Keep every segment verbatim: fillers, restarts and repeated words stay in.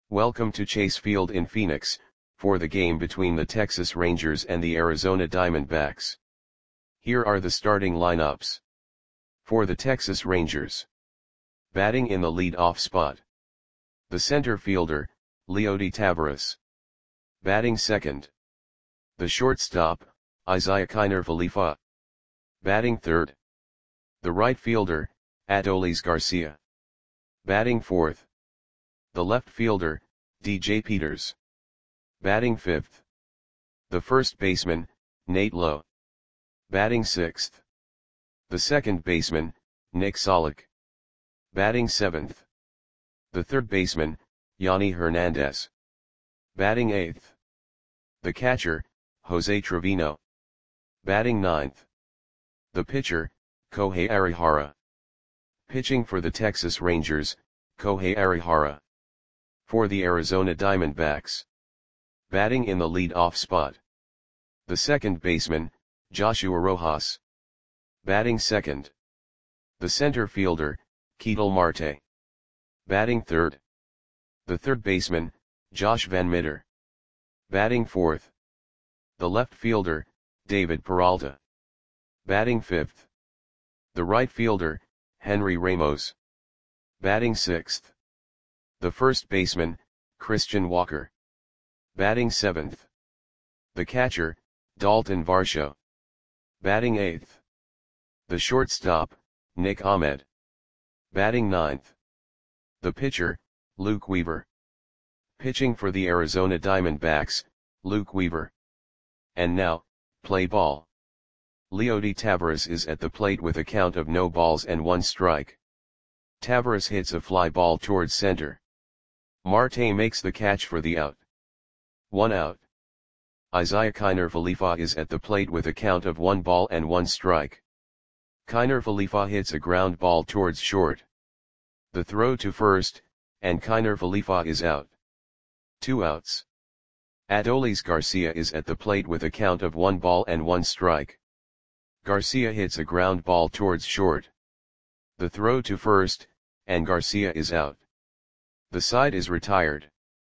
Welcome to Chase Field in Phoenix, for the game between the Texas Rangers and the Arizona Diamondbacks. Here are the starting lineups. For the Texas Rangers. Batting in the lead-off spot. The center fielder, Leody Taveras. Batting second. The shortstop, Isiah Kiner Falefa. Batting third. The right fielder, Adolis Garcia. Batting fourth. The left fielder, D J Peters. Batting fifth. The first baseman, Nate Lowe. Batting sixth. The second baseman, Nick Solak. Batting seventh. The third baseman, Yanni Hernandez. Batting eighth. The catcher, Jose Trevino. Batting ninth. The pitcher, Kohei Arihara. Pitching for the Texas Rangers, Kohei Arihara. For the Arizona Diamondbacks. Batting in the lead-off spot. The second baseman, Joshua Rojas. Batting second. The center fielder, Ketel Marte. Batting third. The third baseman, Josh Van Meter. Batting fourth. The left fielder, David Peralta. Batting fifth. The right fielder, Henry Ramos. Batting sixth. The first baseman, Christian Walker. Batting seventh. The catcher, Dalton Varsho. Batting eighth. The shortstop, Nick Ahmed. Batting ninth. The pitcher, Luke Weaver. Pitching for the Arizona Diamondbacks, Luke Weaver. And now, play ball. Leody Taveras is at the plate with a count of no balls and one strike. Taveras hits a fly ball towards center. Marte makes the catch for the out. One out. Isiah Kiner Falefa is at the plate with a count of one ball and one strike. Kiner Falefa hits a ground ball towards short. The throw to first, and Kiner Falefa is out. Two outs. Adolis Garcia is at the plate with a count of one ball and one strike. Garcia hits a ground ball towards short. The throw to first, and Garcia is out. The side is retired.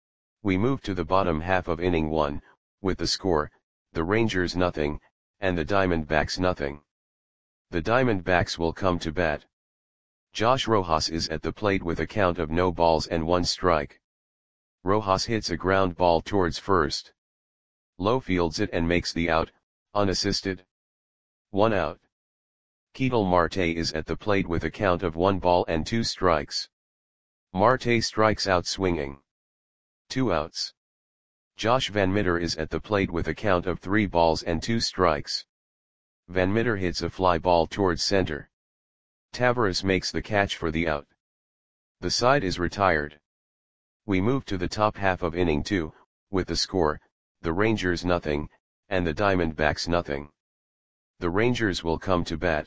We move to the bottom half of inning one, with the score, the Rangers nothing, and the Diamondbacks nothing. The Diamondbacks will come to bat. Josh Rojas is at the plate with a count of no balls and one strike. Rojas hits a ground ball towards first. Lowe fields it and makes the out, unassisted. One out. Ketel Marte is at the plate with a count of one ball and two strikes. Marte strikes out swinging. Two outs. Josh Van Meter is at the plate with a count of three balls and two strikes. Van Meter hits a fly ball towards center. Taveras makes the catch for the out. The side is retired. We move to the top half of inning two, with the score, the Rangers nothing, and the Diamondbacks nothing. The Rangers will come to bat.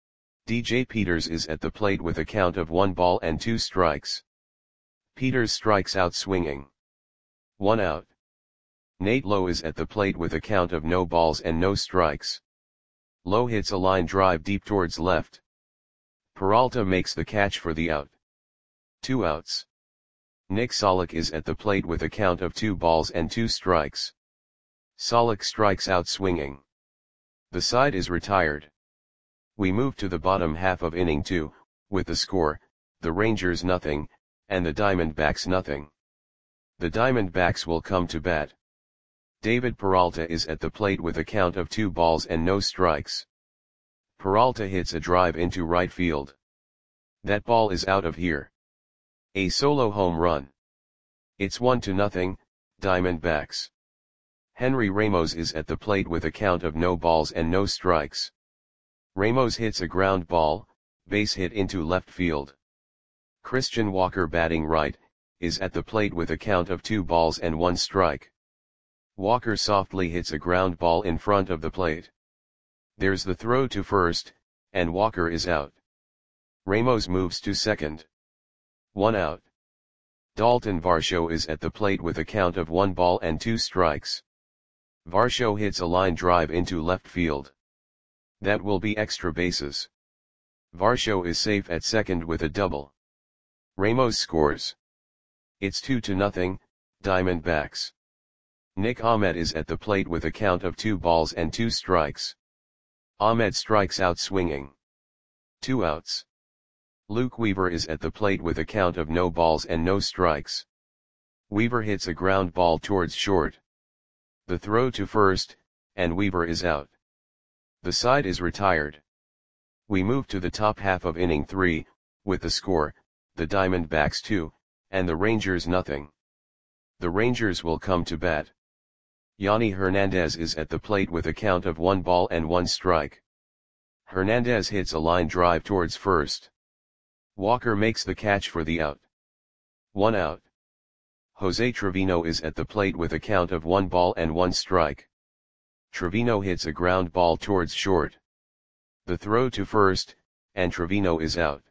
D J Peters is at the plate with a count of one ball and two strikes. Peters strikes out swinging. One out. Nate Lowe is at the plate with a count of no balls and no strikes. Lowe hits a line drive deep towards left. Peralta makes the catch for the out. Two outs. Nick Solak is at the plate with a count of two balls and two strikes. Solak strikes out swinging. The side is retired. We move to the bottom half of inning two, with the score, the Rangers nothing, and the Diamondbacks nothing. The Diamondbacks will come to bat. David Peralta is at the plate with a count of two balls and no strikes. Peralta hits a drive into right field. That ball is out of here. A solo home run. It's one to nothing, Diamondbacks. Henry Ramos is at the plate with a count of no balls and no strikes. Ramos hits a ground ball, base hit into left field. Christian Walker batting right, is at the plate with a count of two balls and one strike. Walker softly hits a ground ball in front of the plate. There's the throw to first, and Walker is out. Ramos moves to second. One out. Dalton Varsho is at the plate with a count of one ball and two strikes. Varsho hits a line drive into left field. That will be extra bases. Varsho is safe at second with a double. Ramos scores. It's two to nothing, Diamondbacks. Nick Ahmed is at the plate with a count of two balls and two strikes. Ahmed strikes out swinging. Two outs. Luke Weaver is at the plate with a count of no balls and no strikes. Weaver hits a ground ball towards short. The throw to first, and Weaver is out. The side is retired. We move to the top half of inning three, with the score, the Diamondbacks two, and the Rangers nothing. The Rangers will come to bat. Yanni Hernandez is at the plate with a count of one ball and one strike. Hernandez hits a line drive towards first. Walker makes the catch for the out. One out. Jose Trevino is at the plate with a count of one ball and one strike. Trevino hits a ground ball towards short. The throw to first, and Trevino is out.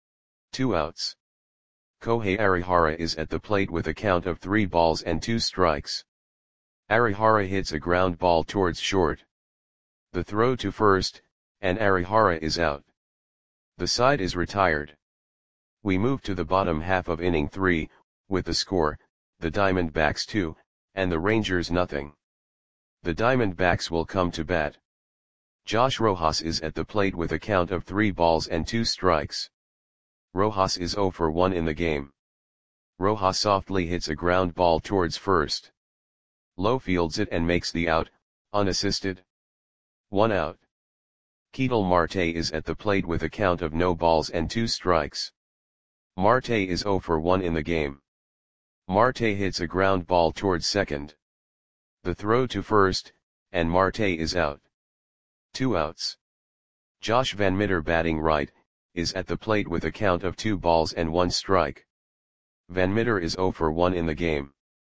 Two outs. Kohei Arihara is at the plate with a count of three balls and two strikes. Arihara hits a ground ball towards short. The throw to first, and Arihara is out. The side is retired. We move to the bottom half of inning three, with the score, the Diamondbacks two, and the Rangers nothing. The Diamondbacks will come to bat. Josh Rojas is at the plate with a count of three balls and two strikes. Rojas is zero for one in the game. Rojas softly hits a ground ball towards first. Low fields it and makes the out, unassisted. One out. Ketel Marte is at the plate with a count of no balls and two strikes. Marte is zero for one in the game. Marte hits a ground ball towards second. The throw to first, and Marte is out. Two outs. Josh Van Meter batting right, is at the plate with a count of two balls and one strike. Van Meter is zero for one in the game.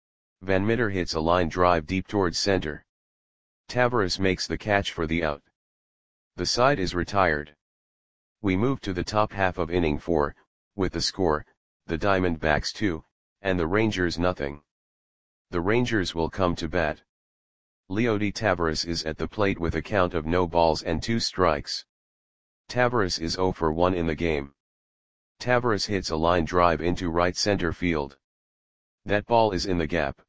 Van Meter hits a line drive deep towards center. Taveras makes the catch for the out. The side is retired. We move to the top half of inning four, with the score, the Diamondbacks two, and the Rangers nothing. The Rangers will come to bat. Leody Taveras is at the plate with a count of no balls and two strikes. Taveras is zero for one in the game. Taveras hits a line drive into right center field. That ball is in the gap.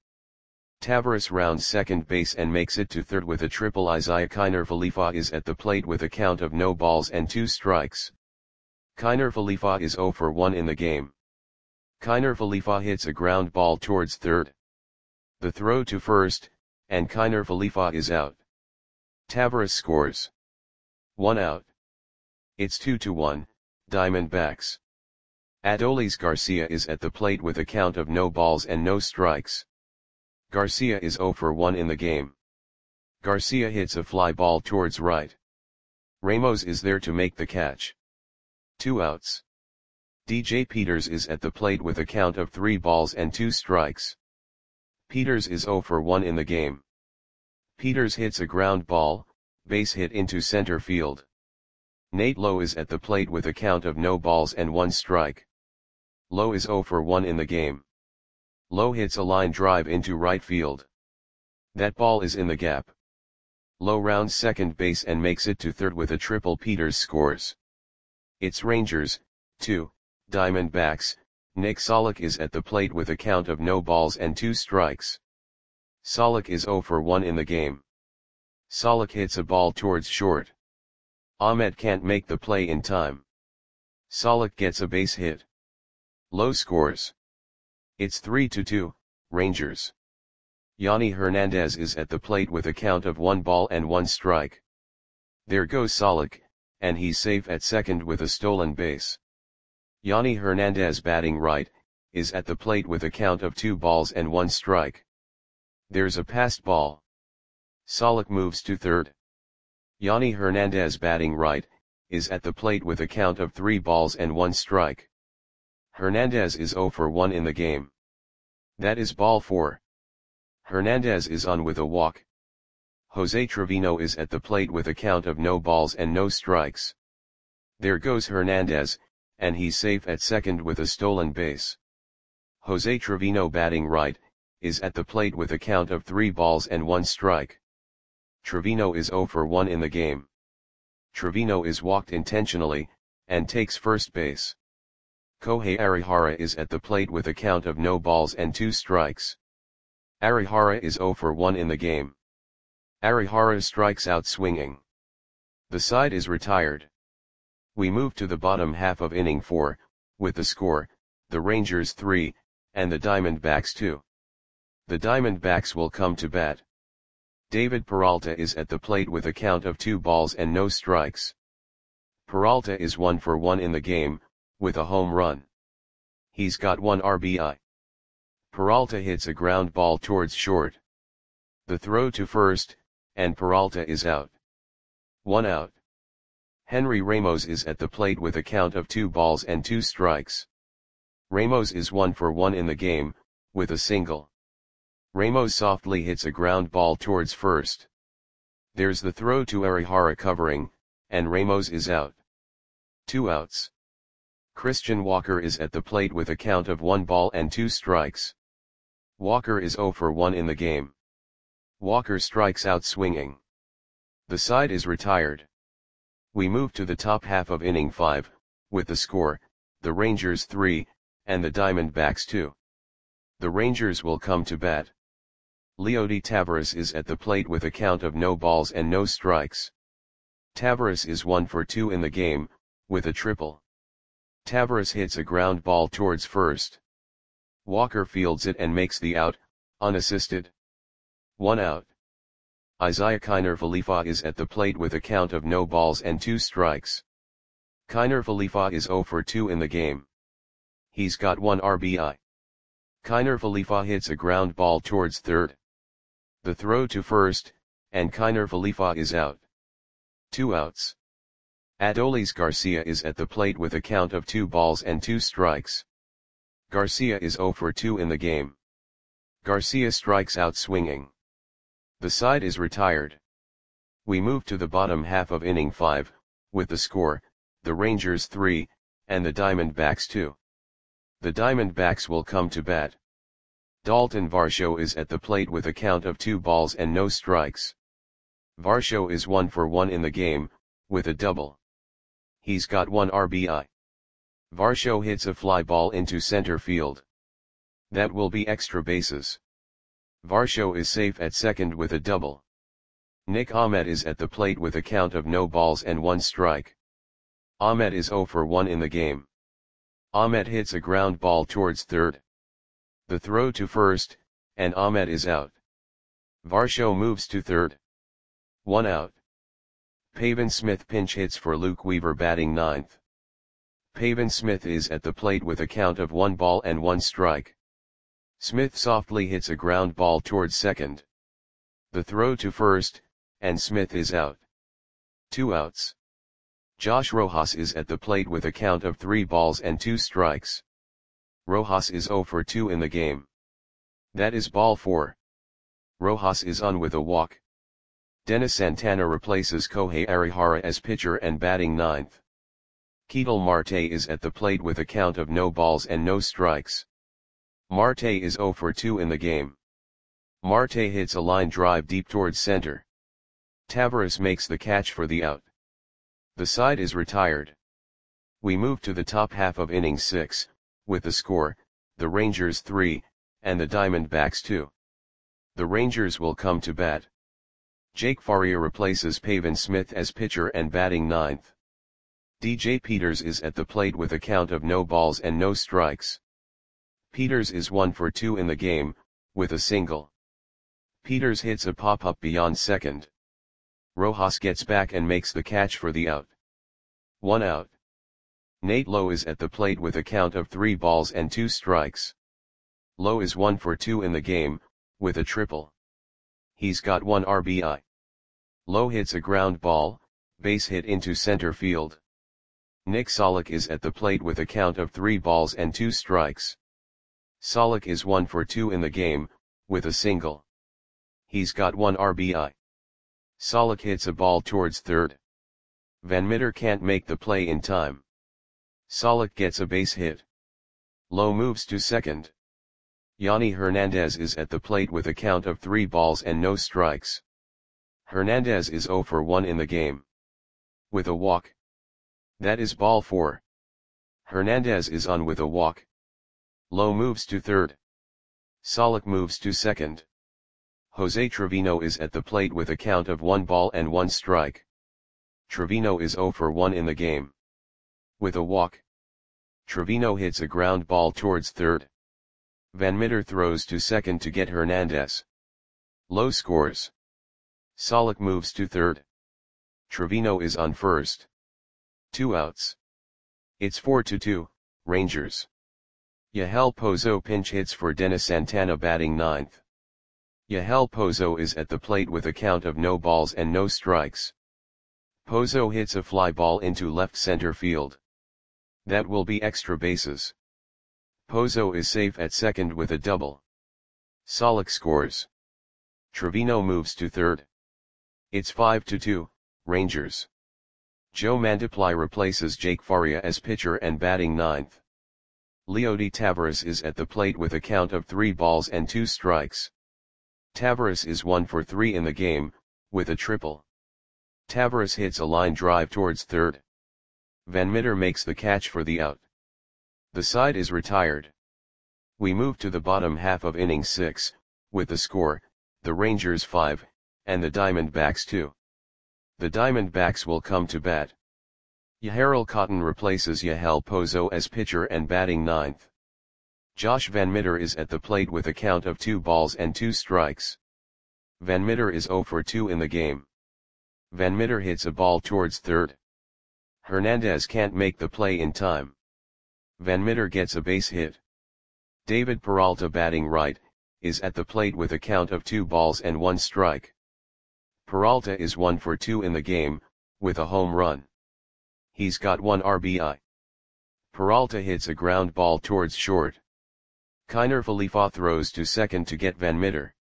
Taveras rounds second base and makes it to third with a triple. Isaiah Kiner Falefa is at the plate with a count of no balls and two strikes. Kiner Falefa is zero for one in the game. Kiner Falefa hits a ground ball towards third. The throw to first, and Kiner Falefa is out. Taveras scores. One out. It's two to one, Diamondbacks. Adolis Garcia is at the plate with a count of no balls and no strikes. Garcia is zero for one in the game. Garcia hits a fly ball towards right. Ramos is there to make the catch. Two outs. D J Peters is at the plate with a count of three balls and two strikes. Peters is zero for one in the game. Peters hits a ground ball, base hit into center field. Nate Lowe is at the plate with a count of no balls and one strike. Lowe is zero for one in the game. Lowe hits a line drive into right field. That ball is in the gap. Lowe rounds second base and makes it to third with a triple. Peters scores. It's Rangers, two, Diamondbacks. Nick Solak is at the plate with a count of no balls and two strikes. Solak is zero for one in the game. Solak hits a ball towards short. Ahmed can't make the play in time. Solak gets a base hit. Lowe scores. It's three to two, Rangers. Yanni Hernandez is at the plate with a count of one ball and one strike. There goes Solak, and he's safe at second with a stolen base. Yanni Hernandez batting right, is at the plate with a count of two balls and one strike. There's a passed ball. Solak moves to third. Yanni Hernandez batting right, is at the plate with a count of three balls and one strike. Hernandez is zero for one in the game. That is ball four. Hernandez is on with a walk. Jose Trevino is at the plate with a count of no balls and no strikes. There goes Hernandez, and he's safe at second with a stolen base. Jose Trevino batting right, is at the plate with a count of three balls and one strike. Trevino is zero for one in the game. Trevino is walked intentionally, and takes first base. Kohei Arihara is at the plate with a count of no balls and two strikes. Arihara is zero for one in the game. Arihara strikes out swinging. The side is retired. We move to the bottom half of inning four, with the score, the Rangers three, and the Diamondbacks two. The Diamondbacks will come to bat. David Peralta is at the plate with a count of two balls and no strikes. Peralta is one for one in the game, with a home run. He's got one R B I. Peralta hits a ground ball towards short. The throw to first, and Peralta is out. One out. Henry Ramos is at the plate with a count of two balls and two strikes. Ramos is one for one in the game, with a single. Ramos softly hits a ground ball towards first. There's the throw to Arihara covering, and Ramos is out. Two outs. Christian Walker is at the plate with a count of one ball and two strikes. Walker is zero for one in the game. Walker strikes out swinging. The side is retired. We move to the top half of inning five, with the score, the Rangers three, and the Diamondbacks two. The Rangers will come to bat. Leody Taveras is at the plate with a count of no balls and no strikes. Taveras is one for two in the game, with a triple. Taveras hits a ground ball towards first. Walker fields it and makes the out, unassisted. One out. Isaiah Kiner Falefa is at the plate with a count of no balls and two strikes. Kiner Falefa is zero for two in the game. He's got one R B I. Kiner Falefa hits a ground ball towards third. The throw to first, and Kiner Falefa is out. Two outs. Adolis Garcia is at the plate with a count of two balls and two strikes. Garcia is zero for two in the game. Garcia strikes out swinging. The side is retired. We move to the bottom half of inning five, with the score, the Rangers three, and the Diamondbacks two. The Diamondbacks will come to bat. Dalton Varsho is at the plate with a count of two balls and no strikes. Varsho is one for one in the game, with a double. He's got one R B I. Varsho hits a fly ball into center field. That will be extra bases. Varsho is safe at second with a double. Nick Ahmed is at the plate with a count of no balls and one strike. Ahmed is zero for one in the game. Ahmed hits a ground ball towards third. The throw to first, and Ahmed is out. Varsho moves to third. One out. Pavin Smith pinch hits for Luke Weaver batting ninth. Pavin Smith is at the plate with a count of one ball and one strike. Smith softly hits a ground ball towards second. The throw to first, and Smith is out. Two outs. Josh Rojas is at the plate with a count of three balls and two strikes. Rojas is zero for two in the game. That is ball four. Rojas is on with a walk. Dennis Santana replaces Kohei Arihara as pitcher and batting ninth. Ketel Marte is at the plate with a count of no balls and no strikes. Marte is zero for two in the game. Marte hits a line drive deep towards center. Taveras makes the catch for the out. The side is retired. We move to the top half of inning six, with the score, the Rangers three, and the Diamondbacks two. The Rangers will come to bat. Jake Faria replaces Pavin Smith as pitcher and batting ninth. D J Peters is at the plate with a count of no balls and no strikes. Peters is one for two in the game, with a single. Peters hits a pop-up beyond second. Rojas gets back and makes the catch for the out. One out. Nate Lowe is at the plate with a count of three balls and two strikes. Lowe is one for two in the game, with a triple. He's got one R B I. Lowe hits a ground ball, base hit into center field. Nick Solak is at the plate with a count of three balls and two strikes. Solak is one for two in the game, with a single. He's got one R B I. Solak hits a ball towards third. Van Mitter can't make the play in time. Solak gets a base hit. Lowe moves to second. Yanni Hernandez is at the plate with a count of three balls and no strikes. Hernandez is zero for one in the game. With a walk. That is ball four. Hernandez is on with a walk. Lowe moves to third. Solak moves to second. Jose Trevino is at the plate with a count of one ball and one strike. Trevino is zero for one in the game. With a walk, Trevino hits a ground ball towards third. Van Meter throws to second to get Hernandez. Lowe scores. Solak moves to third. Trevino is on first. Two outs. It's four to two, Rangers. Yahel Pozo pinch hits for Dennis Santana batting ninth. Yahel Pozo is at the plate with a count of no balls and no strikes. Pozo hits a fly ball into left center field. That will be extra bases. Pozo is safe at second with a double. Solak scores. Trevino moves to third. It's five to two, Rangers. Joe Mantiply replaces Jake Faria as pitcher and batting ninth. Leody Taveras is at the plate with a count of three balls and two strikes. Taveras is one for three in the game, with a triple. Taveras hits a line drive towards third. Van Meter makes the catch for the out. The side is retired. We move to the bottom half of inning six, with the score, the Rangers five, and the Diamondbacks two. The Diamondbacks will come to bat. Yahel Cotton replaces Yahel Pozo as pitcher and batting ninth. Josh Van Meter is at the plate with a count of two balls and two strikes. Van Meter is zero for two in the game. Van Meter hits a ball towards third. Hernandez can't make the play in time. Van Meter gets a base hit. David Peralta batting right, is at the plate with a count of two balls and one strike. Peralta is one for two in the game, with a home run. He's got one R B I. Peralta hits a ground ball towards short. Kiner Falefa throws to second to get Van Meter.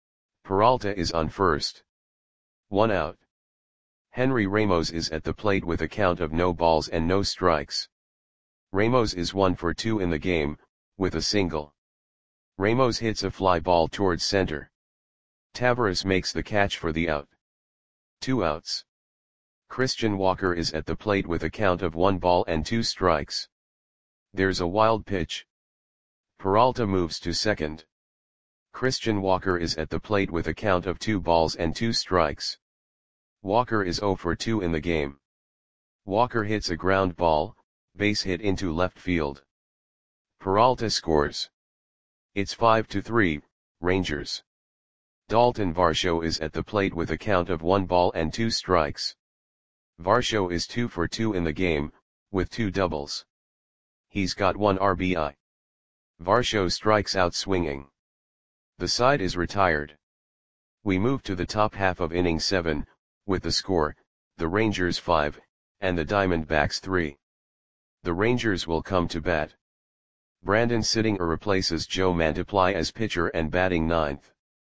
Peralta is on first. One out. Henry Ramos is at the plate with a count of no balls and no strikes. Ramos is one for two in the game, with a single. Ramos hits a fly ball towards center. Taveras makes the catch for the out. Two outs. Christian Walker is at the plate with a count of one ball and two strikes. There's a wild pitch. Peralta moves to second. Christian Walker is at the plate with a count of two balls and two strikes. Walker is zero for two in the game. Walker hits a ground ball, base hit into left field. Peralta scores. It's five to three, Rangers. Dalton Varsho is at the plate with a count of one ball and two strikes. Varsho is two for two in the game, with two doubles. He's got one R B I. Varsho strikes out swinging. The side is retired. We move to the top half of inning seven, with the score, the Rangers five, and the Diamondbacks three. The Rangers will come to bat. Brandon Sittinger replaces Joe Mantiply as pitcher and batting ninth.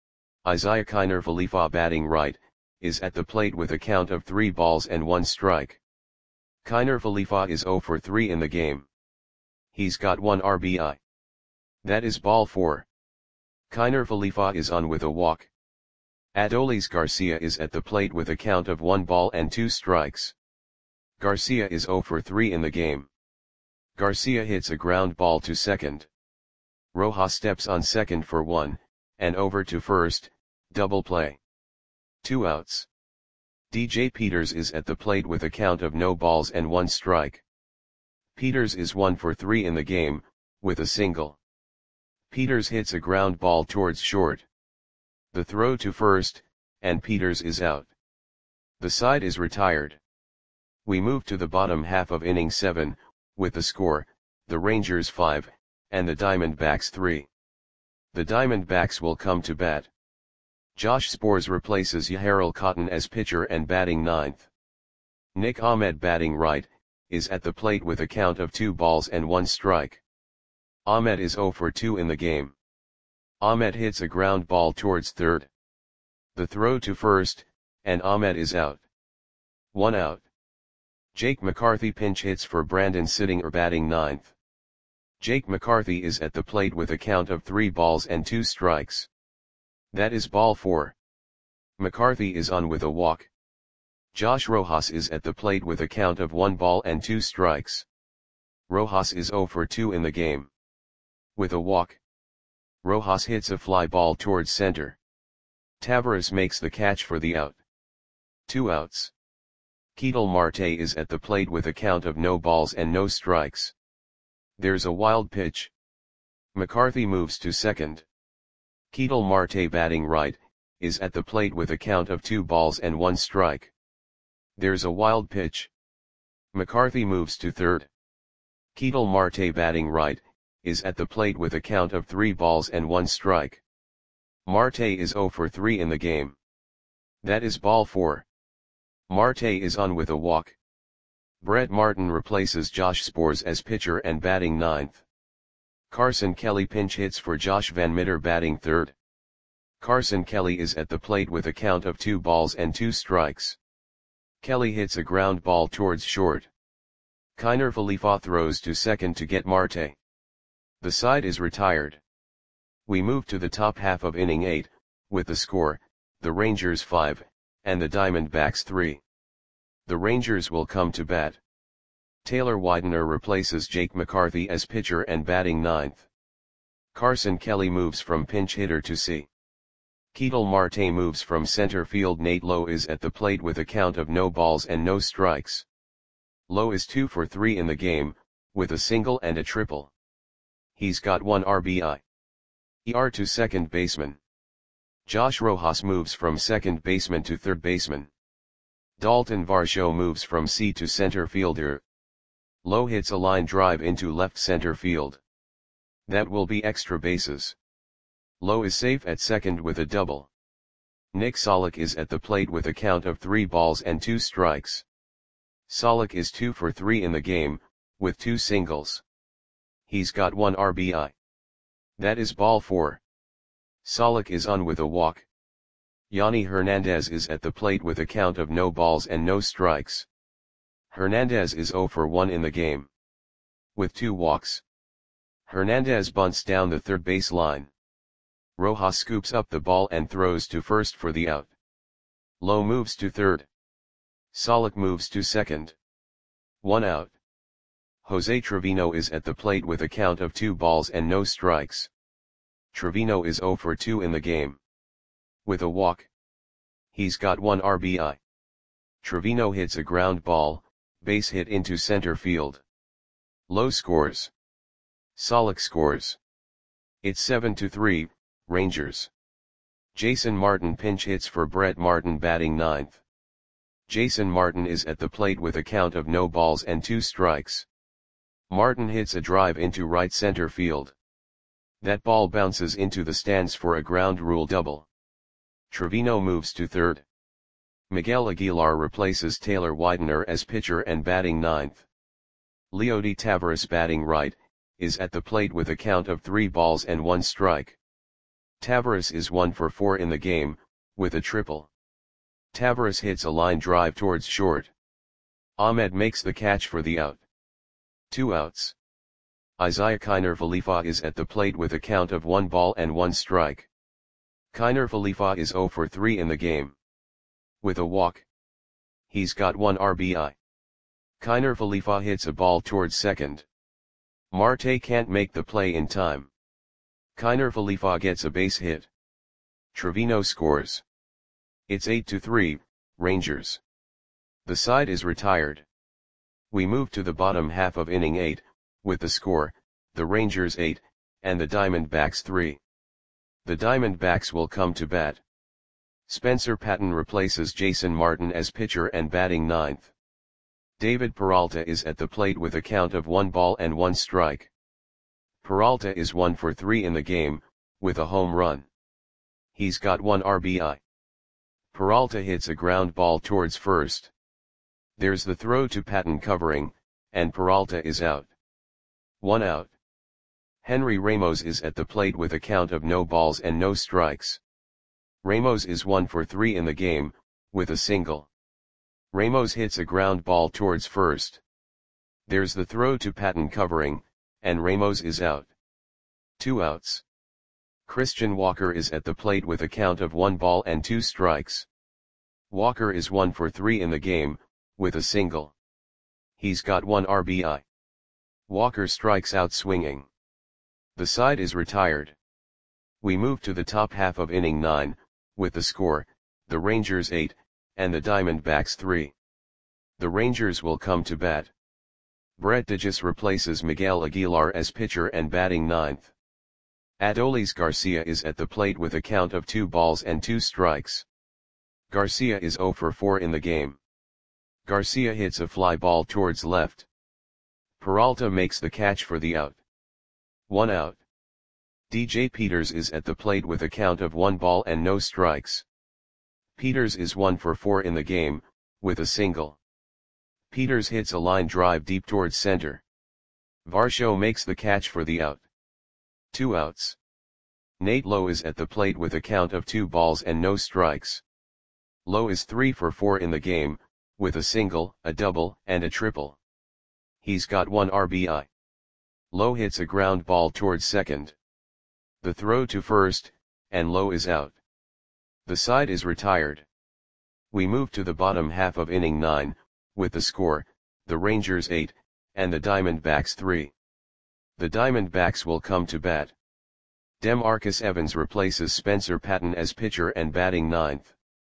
Isaiah Kiner Falefa batting right, is at the plate with a count of three balls and one strike. Kiner Falefa is zero for three in the game. He's got one R B I. That is ball four. Kiner Falefa is on with a walk. Adolis Garcia is at the plate with a count of one ball and two strikes. Garcia is zero for three in the game. Garcia hits a ground ball to second. Rojas steps on second for one, and over to first, double play. Two outs. D J Peters is at the plate with a count of no balls and one strike. Peters is one for three in the game, with a single. Peters hits a ground ball towards short. The throw to first, and Peters is out. The side is retired. We move to the bottom half of inning seven, with the score, the Rangers five, and the Diamondbacks three. The Diamondbacks will come to bat. Josh Sborz replaces Yahel Cotton as pitcher and batting ninth. Nick Ahmed batting right, is at the plate with a count of two balls and one strike. Ahmed is zero for two in the game. Ahmed hits a ground ball towards third. The throw to first, and Ahmed is out. One out. Jake McCarthy pinch hits for Brandon Sittinger batting ninth. Jake McCarthy is at the plate with a count of three balls and two strikes. That is ball four. McCarthy is on with a walk. Josh Rojas is at the plate with a count of one ball and two strikes. Rojas is zero for two in the game. With a walk, Rojas hits a fly ball towards center. Taveras makes the catch for the out. Two outs. Ketel Marte is at the plate with a count of no balls and no strikes. There's a wild pitch. McCarthy moves to second. Ketel Marte, batting right, is at the plate with a count of two balls and one strike. There's a wild pitch. McCarthy moves to third. Ketel Marte, batting right, is at the plate with a count of three balls and one strike. Marte is zero for three in the game. That is ball four. Marte is on with a walk. Brett Martin replaces Josh Sborz as pitcher and batting ninth. Carson Kelly pinch hits for Josh Van Meter, batting third. Carson Kelly is at the plate with a count of two balls and two strikes. Kelly hits a ground ball towards short. Kiner Falefa throws to second to get Marte. The side is retired. We move to the top half of inning eight, with the score, the Rangers five, and the Diamondbacks three. The Rangers will come to bat. Taylor Widener replaces Jake McCarthy as pitcher and batting ninth. Carson Kelly moves from pinch hitter to C. Ketel Marte moves from center field. Nate Lowe is at the plate with a count of no balls and no strikes. Lowe is two for three in the game, with a single and a triple. He's got one R B I. E R to second baseman. Josh Rojas moves from second baseman to third baseman. Dalton Varsho moves from C to center fielder. Lowe hits a line drive into left center field. That will be extra bases. Lowe is safe at second with a double. Nick Solak is at the plate with a count of three balls and two strikes. Solak is two for three in the game, with two singles. He's got one R B I. That is ball four. Solak is on with a walk. Yanni Hernandez is at the plate with a count of no balls and no strikes. Hernandez is zero for one in the game. With two walks. Hernandez bunts down the third base line. Rojas scoops up the ball and throws to first for the out. Lowe moves to third. Solak moves to second. One out. Jose Trevino is at the plate with a count of two balls and no strikes. Trevino is zero for two in the game. With a walk. He's got one R B I. Trevino hits a ground ball, base hit into center field. Lowe scores. Solak scores. It's seven to three, Rangers. Jason Martin pinch hits for Brett Martin, batting ninth. Jason Martin is at the plate with a count of no balls and two strikes. Martin hits a drive into right center field. That ball bounces into the stands for a ground rule double. Trevino moves to third. Miguel Aguilar replaces Taylor Widener as pitcher and batting ninth. Leody Taveras, batting right, is at the plate with a count of three balls and one strike. Taveras is one for four in the game, with a triple. Taveras hits a line drive towards short. Ahmed makes the catch for the out. Two outs. Isiah Kiner Falefa is at the plate with a count of one ball and one strike. Kiner Falefa is zero for three in the game. With a walk. He's got one R B I. Kiner Falefa hits a ball towards second. Marte can't make the play in time. Kiner Falefa gets a base hit. Trevino scores. It's eight to three, Rangers. The side is retired. We move to the bottom half of inning eight, with the score, the Rangers eight, and the Diamondbacks three. The Diamondbacks will come to bat. Spencer Patton replaces Jason Martin as pitcher and batting ninth. David Peralta is at the plate with a count of one ball and one strike. Peralta is one for three in the game, with a home run. He's got one R B I. Peralta hits a ground ball towards first. There's the throw to Patton covering, and Peralta is out. One out. Henry Ramos is at the plate with a count of no balls and no strikes. Ramos is one for three in the game, with a single. Ramos hits a ground ball towards first. There's the throw to Patton covering, and Ramos is out. Two outs. Christian Walker is at the plate with a count of one ball and two strikes. Walker is one for three in the game, with a single. He's got one R B I. Walker strikes out swinging. The side is retired. We move to the top half of inning nine, with the score, the Rangers eight, and the Diamondbacks three. The Rangers will come to bat. Brett Digis replaces Miguel Aguilar as pitcher and batting ninth. Adolis Garcia is at the plate with a count of two balls and two strikes. Garcia is zero for four in the game. Garcia hits a fly ball towards left. Peralta makes the catch for the out. One out. D J Peters is at the plate with a count of one ball and no strikes. Peters is one for four in the game, with a single. Peters hits a line drive deep towards center. Varsho makes the catch for the out. Two outs. Nate Lowe is at the plate with a count of two balls and no strikes. Lowe is three for four in the game, with a single, a double, and a triple. He's got one R B I. Lowe hits a ground ball towards second. The throw to first, and Lowe is out. The side is retired. We move to the bottom half of inning nine, with the score, the Rangers eight, and the Diamondbacks three. The Diamondbacks will come to bat. Demarcus Evans replaces Spencer Patton as pitcher and batting ninth.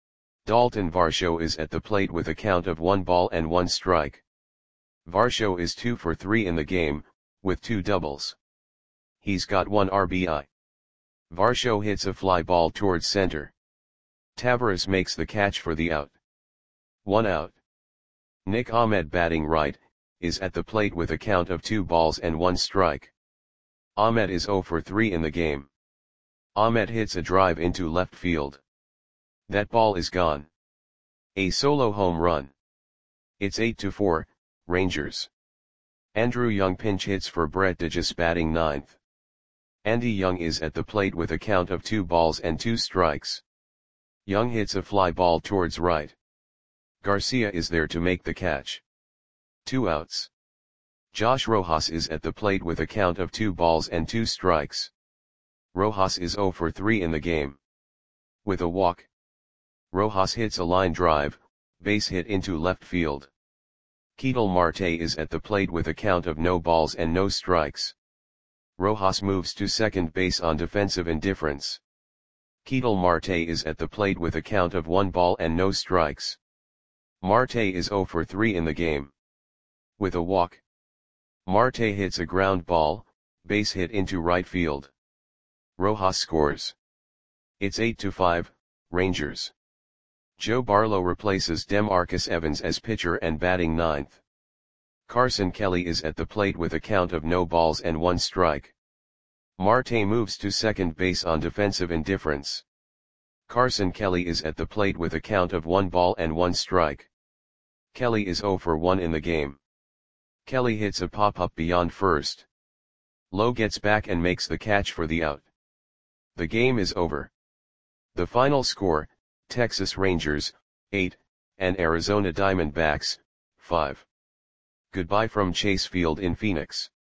Dalton Varsho is at the plate with a count of one ball and one strike. Varsho is two for three in the game, with two doubles. He's got one R B I. Varsho hits a fly ball towards center. Tavares makes the catch for the out. One out. Nick Ahmed, batting right, is at the plate with a count of two balls and one strike. Ahmed is zero for three in the game. Ahmed hits a drive into left field. That ball is gone. A solo home run. It's eight to four, Rangers. Andrew Young pinch hits for Brett Digis, batting ninth. Andy Young is at the plate with a count of two balls and two strikes. Young hits a fly ball towards right. Garcia is there to make the catch. Two outs. Josh Rojas is at the plate with a count of two balls and two strikes. Rojas is zero for three in the game. With a walk. Rojas hits a line drive, base hit into left field. Ketel Marte is at the plate with a count of no balls and no strikes. Rojas moves to second base on defensive indifference. Ketel Marte is at the plate with a count of one ball and no strikes. Marte is zero for three in the game. With a walk. Marte hits a ground ball, base hit into right field. Rojas scores. It's eight to five, Rangers. Joe Barlow replaces Demarcus Evans as pitcher and batting ninth. Carson Kelly is at the plate with a count of no balls and one strike. Marte moves to second base on defensive indifference. Carson Kelly is at the plate with a count of one ball and one strike. Kelly is zero for one in the game. Kelly hits a pop-up beyond first. Lowe gets back and makes the catch for the out. The game is over. The final score, Texas Rangers, eight, and Arizona Diamondbacks, five. Goodbye from Chase Field in Phoenix.